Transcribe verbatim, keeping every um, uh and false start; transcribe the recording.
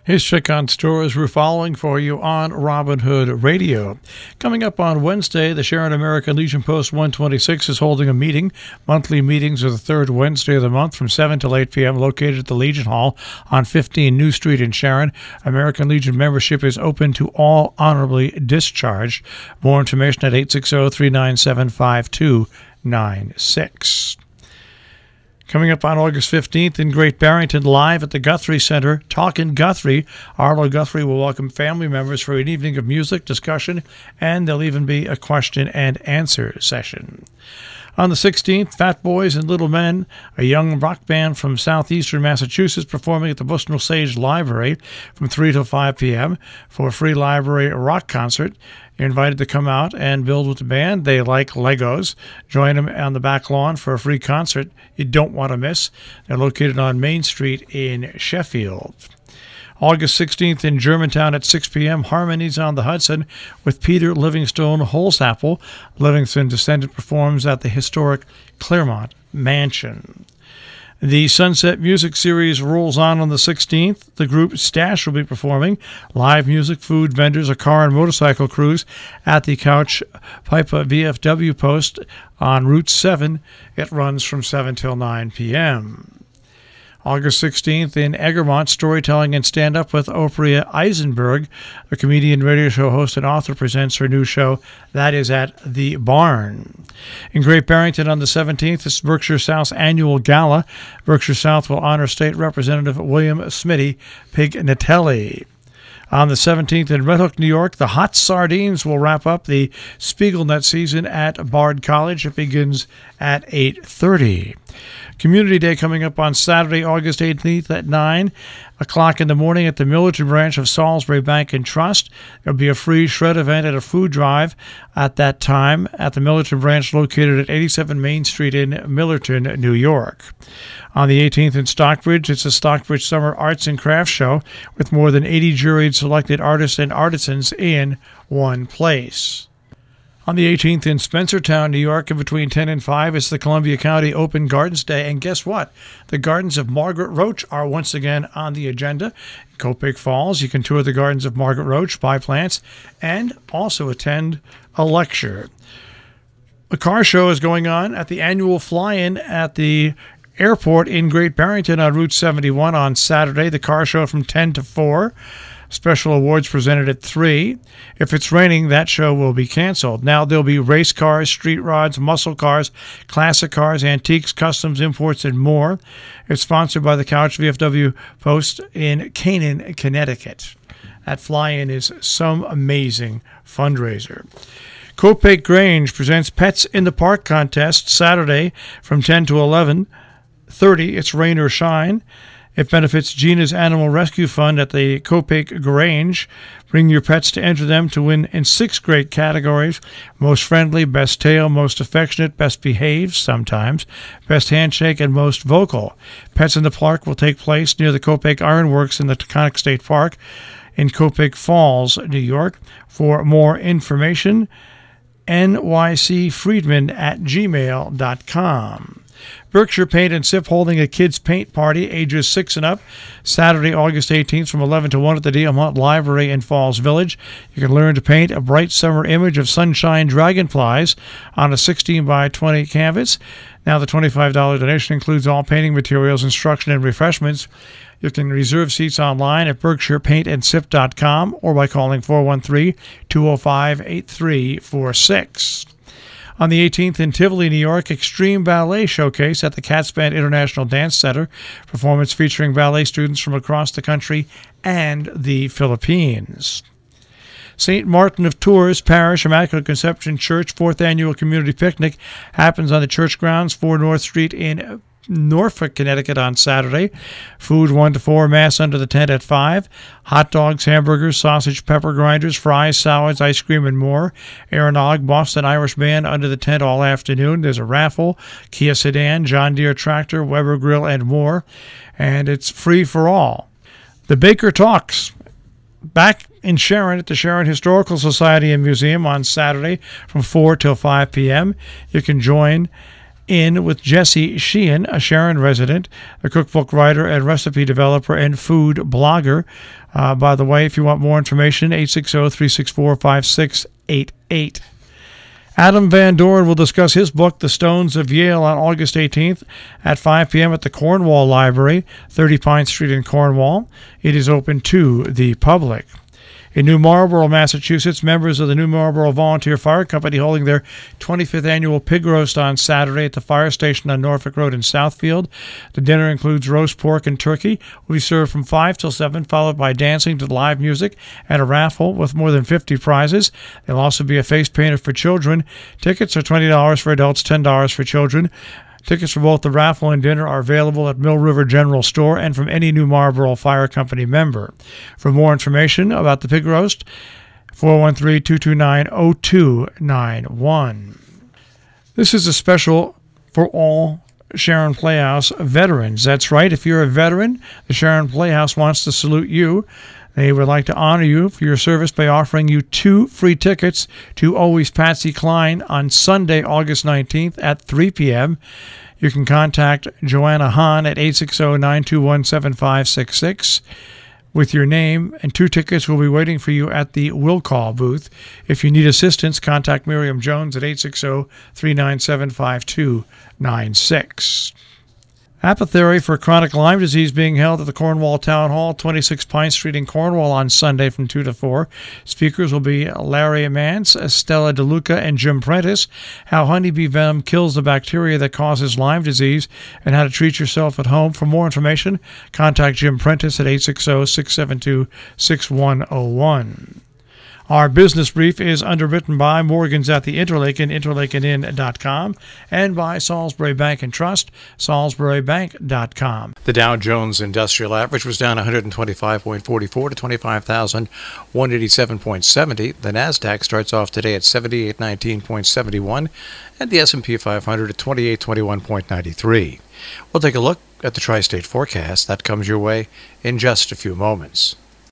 Here's Chick on Stores we're following for you on Robin Hood Radio. Coming up on Wednesday, the Sharon American Legion Post one twenty-six is holding a meeting. Monthly meetings are the third Wednesday of the month from seven till eight p.m. located at the Legion Hall on fifteen New Street in Sharon. American Legion membership is open to all honorably discharged. More information at eight six zero, three nine seven, five two nine six. Coming up on August fifteenth in Great Barrington, live at the Guthrie Center, Talkin' Guthrie. Arlo Guthrie will welcome family members for an evening of music, discussion, and there'll even be a question and answer session. On the sixteenth, Fat Boys and Little Men, a young rock band from southeastern Massachusetts, performing at the Bushnell Sage Library from three till five p.m. for a free library rock concert. You're invited to come out and build with the band. They like Legos. Join them on the back lawn for a free concert you don't want to miss. They're located on Main Street in Sheffield. August sixteenth in Germantown at six p.m., Harmonies on the Hudson with Peter Livingstone Holsapple. Livingston descendant performs at the historic Claremont Mansion. The Sunset Music Series rolls on on the sixteenth. The group Stash will be performing. Live music, food, vendors, a car and motorcycle cruise at the Couch Pipa V F W post on Route seven. It runs from seven till nine p.m. August sixteenth in Egremont, storytelling and stand-up with Opria Eisenberg. A comedian, radio show host, and author presents her new show. That is at The Barn. In Great Barrington on the seventeenth, it's Berkshire South's annual gala. Berkshire South will honor State Representative William Smitty Pignatelli. On the seventeenth in Red Hook, New York, the Hot Sardines will wrap up the Spiegelnet season at Bard College. It begins at eight thirty. Community Day coming up on Saturday, August eighteenth at nine o'clock in the morning at the Millerton branch of Salisbury Bank and Trust. There will be a free shred event and a food drive at that time at the Millerton branch located at eighty-seven Main Street in Millerton, New York. On the eighteenth in Stockbridge, it's the Stockbridge Summer Arts and Crafts Show with more than eighty juried selected artists and artisans in one place. On the eighteenth in Spencertown, New York, and between ten and five, it's the Columbia County Open Gardens Day. And guess what? The Gardens of Margaret Roach are once again on the agenda. In Copic Falls, you can tour the Gardens of Margaret Roach, buy plants, and also attend a lecture. A car show is going on at the annual fly-in at the airport in Great Barrington on Route seventy-one on Saturday. The car show from ten to four. Special awards presented at three. If it's raining, that show will be canceled. Now there'll be race cars, street rods, muscle cars, classic cars, antiques, customs, imports, and more. It's sponsored by the Couch V F W Post in Canaan, Connecticut. That fly-in is some amazing fundraiser. Copic Grange presents Pets in the Park contest Saturday from ten to eleven thirty. It's rain or shine. It benefits Gina's Animal Rescue Fund at the Copic Grange. Bring your pets to enter them to win in six great categories: most friendly, best tail, most affectionate, best behaved sometimes, best handshake, and most vocal. Pets in the Park will take place near the Copic Ironworks in the Taconic State Park in Copic Falls, New York. For more information, N Y C Friedman at gmail dot com. Berkshire Paint and Sip holding a kids' paint party, ages six and up, Saturday, August eighteenth from eleven to one at the Diamont Library in Falls Village. You can learn to paint a bright summer image of sunshine dragonflies on a sixteen by twenty canvas. Now the twenty-five dollars donation includes all painting materials, instruction, and refreshments. You can reserve seats online at berkshire paint and sip dot com or by calling four one three, two oh five, eight three four six. On the eighteenth in Tivoli, New York, Extreme Ballet Showcase at the Cats Band International Dance Center. Performance featuring ballet students from across the country and the Philippines. Saint Martin of Tours Parish Immaculate Conception Church fourth Annual Community Picnic happens on the church grounds, four North Street in Norfolk, Connecticut on Saturday. Food one to four, Mass under the tent at five. Hot dogs, hamburgers, sausage, pepper grinders, fries, salads, ice cream, and more. Aaron Ogg, Boston Irish Band under the tent all afternoon. There's a raffle, Kia sedan, John Deere tractor, Weber grill, and more. And it's free for all. The Baker Talks back in Sharon at the Sharon Historical Society and Museum on Saturday from four till five p.m. You can join in with Jesse Sheehan, a Sharon resident, a cookbook writer and recipe developer and food blogger. Uh, by the way, if you want more information, eight six zero, three six four, five six eight eight. Adam Van Doren will discuss his book, The Stones of Yale, on August eighteenth at five p.m. at the Cornwall Library, thirty Pine Street in Cornwall. It is open to the public. In New Marlborough, Massachusetts, members of the New Marlborough Volunteer Fire Company holding their twenty-fifth annual pig roast on Saturday at the fire station on Norfolk Road in Southfield. The dinner includes roast pork and turkey. We serve from five till seven, followed by dancing to live music and a raffle with more than fifty prizes. There'll also be a face painter for children. Tickets are twenty dollars for adults, ten dollars for children. Tickets for both the raffle and dinner are available at Mill River General Store and from any New Marlborough Fire Company member. For more information about the pig roast, four one three, two two nine, zero two nine one. This is a special for all Sharon Playhouse veterans. That's right, if you're a veteran, the Sharon Playhouse wants to salute you. They would like to honor you for your service by offering you two free tickets to Always Patsy Cline on Sunday, August nineteenth at three p.m. You can contact Joanna Hahn at eight six zero, nine two one, seven five six six with your name, and two tickets will be waiting for you at the Will Call booth. If you need assistance, contact Miriam Jones at eight six zero, three nine seven, five two nine six. Apothecary for chronic Lyme disease being held at the Cornwall Town Hall, twenty-six Pine Street in Cornwall on Sunday from two to four. Speakers will be Larry Mance, Stella DeLuca, and Jim Prentice. How honeybee venom kills the bacteria that causes Lyme disease and how to treat yourself at home. For more information, contact Jim Prentice at eight six zero, six seven two, six one zero one. Our business brief is underwritten by Morgan's at the Interlaken, interlaken inn dot com, and by Salisbury Bank and Trust, salisbury bank dot com. The Dow Jones Industrial Average was down one hundred twenty-five point four four to twenty-five thousand one hundred eighty-seven point seven zero. The Nasdaq starts off today at seventy-eight nineteen point seven one, and the S and P five hundred at twenty-eight twenty-one point nine three. We'll take a look at the tri-state forecast. That comes your way in just a few moments.